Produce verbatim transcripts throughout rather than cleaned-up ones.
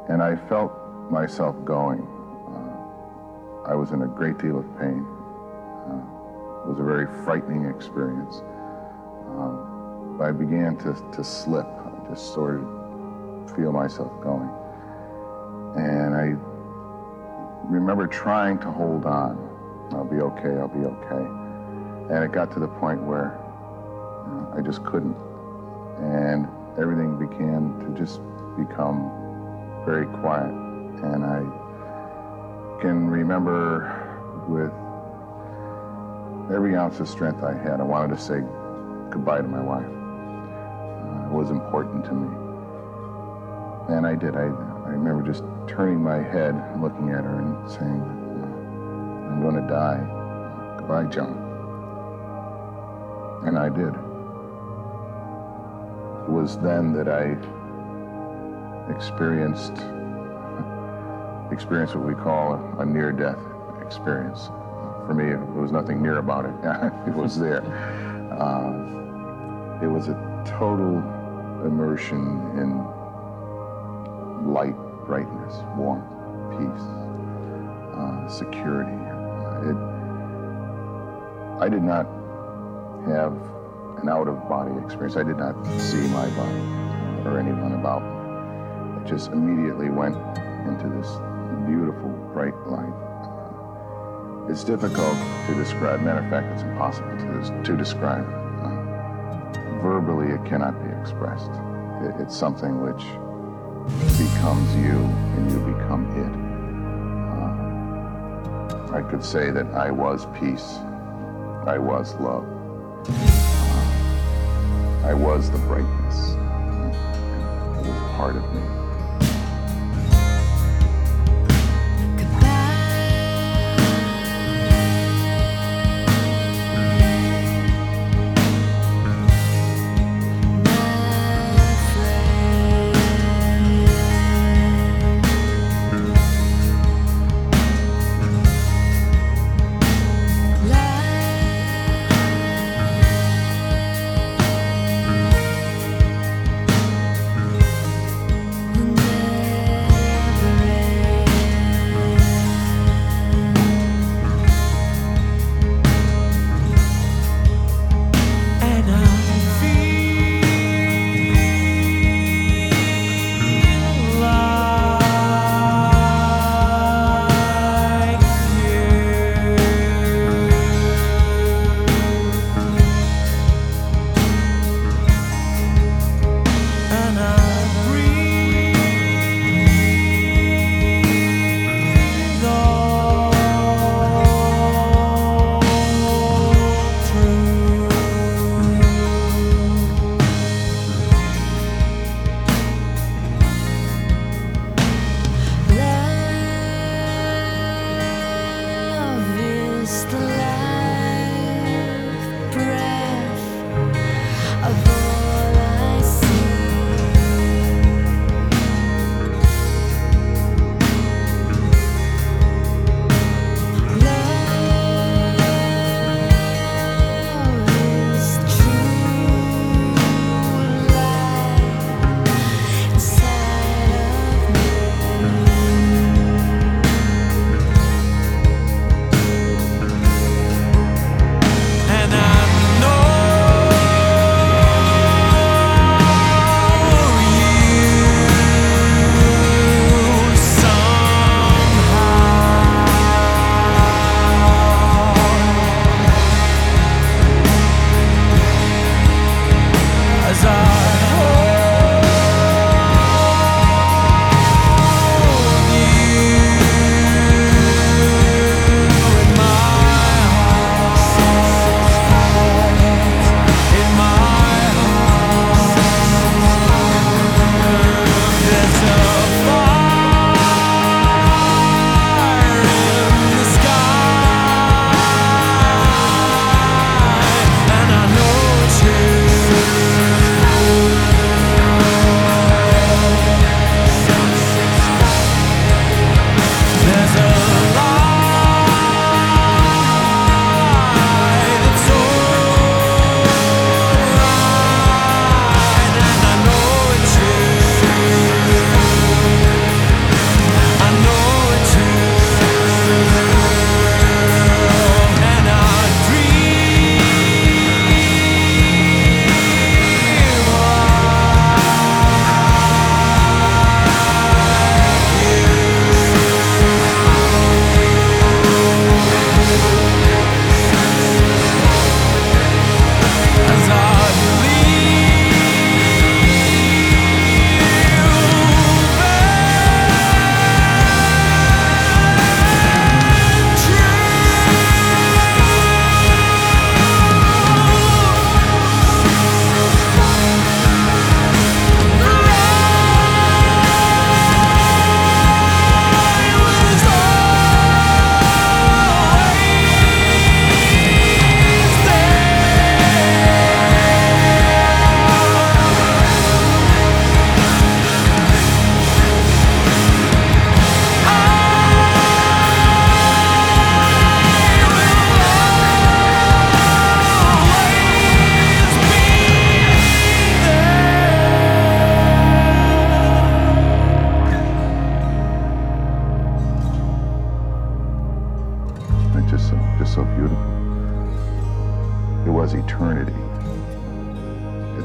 And I felt myself going. Uh, I was in a great deal of pain. Uh, it was a very frightening experience. Um, I began to, to slip. I just sort of feel myself going. And I remember trying to hold on. I'll be okay, I'll be okay. And it got to the point where you know, I just couldn't. And everything began to just become very quiet. And I can remember with every ounce of strength I had, I wanted to say goodbye to my wife. Uh, it was important to me. And I did. I, I remember just turning my head, looking at her and saying, I'm going to die. Goodbye, Joan. And I did. It was then that I experienced experienced what we call a, a near-death experience. For me, it was nothing near about it. It was there. Uh, it was a total immersion in light, brightness, warmth, peace, uh, security. Uh, it, I did not have an out-of-body experience. I did not see my body or anyone about me. It just immediately went into this beautiful, bright light. Uh, it's difficult to describe. Matter of fact, it's impossible to, to describe. Uh, verbally, it cannot be expressed. It, it's something which becomes you and you become it. Uh, I could say that I was peace. I was love. Uh, I was the brightness. It was part of me. When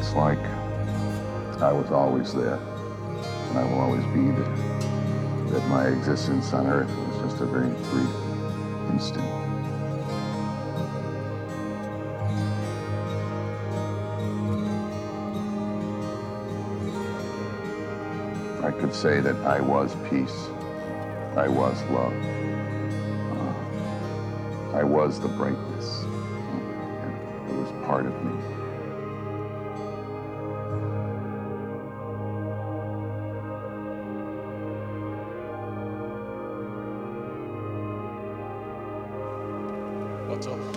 It's like I was always there, and I will always be there. That my existence on Earth was just a very brief instant. I could say that I was peace. I was love. Uh, I was the brightness. Uh, it was part of me. What's up?